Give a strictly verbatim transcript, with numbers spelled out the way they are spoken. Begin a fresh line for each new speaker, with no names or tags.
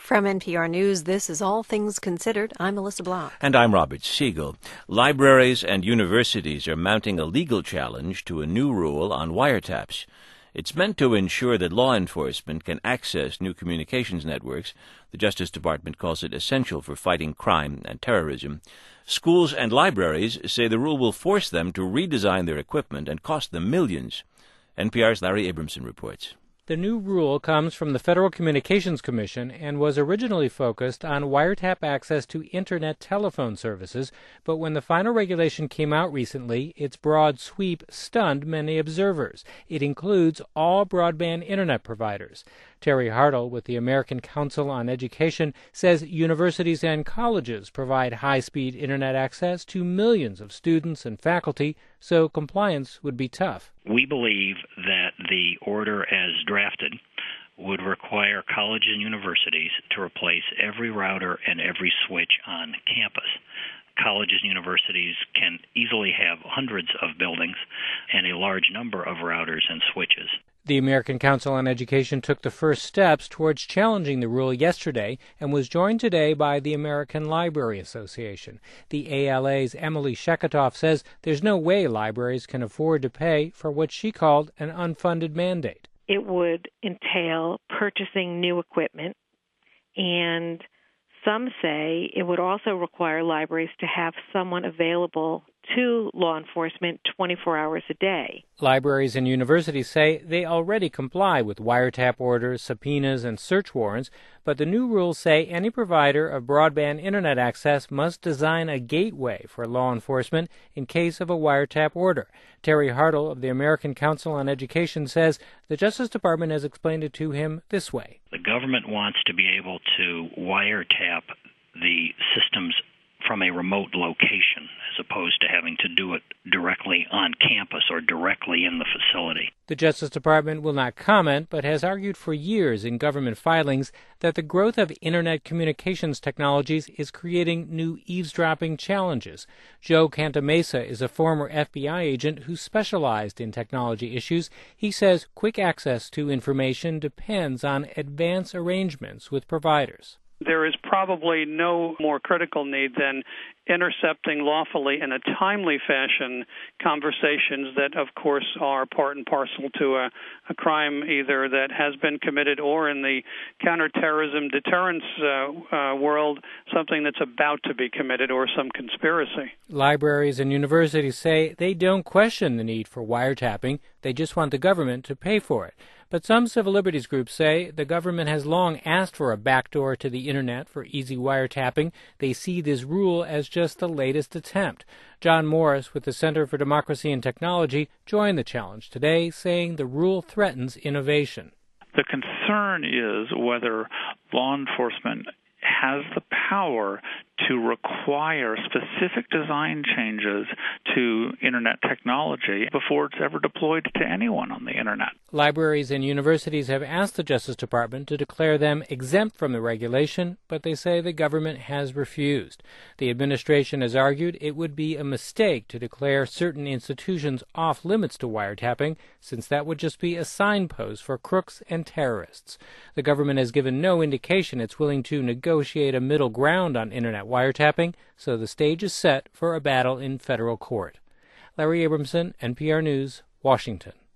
From N P R News, this is All Things Considered. I'm Melissa Block.
And I'm Robert Siegel. Libraries and universities are mounting a legal challenge to a new rule on wiretaps. It's meant to ensure that law enforcement can access new communications networks. The Justice Department calls it essential for fighting crime and terrorism. Schools and libraries say the rule will force them to redesign their equipment and cost them millions. N P R's Larry Abramson reports.
The new rule comes from the Federal Communications Commission and was originally focused on wiretap access to Internet telephone services, but when the final regulation came out recently, its broad sweep stunned many observers. It includes all broadband Internet providers. Terry Hartle with the American Council on Education says universities and colleges provide high-speed Internet access to millions of students and faculty, so compliance would be tough.
We believe that the order as drafted would require colleges and universities to replace every router and every switch on campus. Colleges and universities can easily have hundreds of buildings and a large number of routers and switches.
The American Council on Education took the first steps towards challenging the rule yesterday and was joined today by the American Library Association. The A L A's Emily Sheketoff says there's no way libraries can afford to pay for what she called an unfunded mandate.
It would entail purchasing new equipment, and some say it would also require libraries to have someone available to law enforcement twenty-four hours a day.
Libraries and universities say they already comply with wiretap orders, subpoenas, and search warrants, but the new rules say any provider of broadband Internet access must design a gateway for law enforcement in case of a wiretap order. Terry Hartle of the American Council on Education says the Justice Department has explained it to him this way.
The government wants to be able to wiretap the systems from a remote location as opposed to having to do it directly on campus or directly in the facility.
The Justice Department will not comment, but has argued for years in government filings that the growth of Internet communications technologies is creating new eavesdropping challenges. Joe Cantamesa is a former F B I agent who specialized in technology issues. He says quick access to information depends on advanced arrangements with providers.
There is probably no more critical need than intercepting lawfully in a timely fashion conversations that, of course, are part and parcel to a, a crime either that has been committed or in the counterterrorism deterrence uh, uh, world, something that's about to be committed or some conspiracy.
Libraries and universities say they don't question the need for wiretapping. They just want the government to pay for it. But some civil liberties groups say the government has long asked for a backdoor to the Internet for easy wiretapping. They see this rule as just the latest attempt. John Morris with the Center for Democracy and Technology joined the challenge today, saying the rule threatens innovation.
The concern is whether law enforcement has the power to require specific design changes to Internet technology before it's ever deployed to anyone on the Internet.
Libraries and universities have asked the Justice Department to declare them exempt from the regulation, but they say the government has refused. The administration has argued it would be a mistake to declare certain institutions off limits to wiretapping, since that would just be a signpost for crooks and terrorists. The government has given no indication it's willing to negotiate a middle ground on Internet wiretapping, so the stage is set for a battle in federal court. Larry Abramson, N P R News, Washington.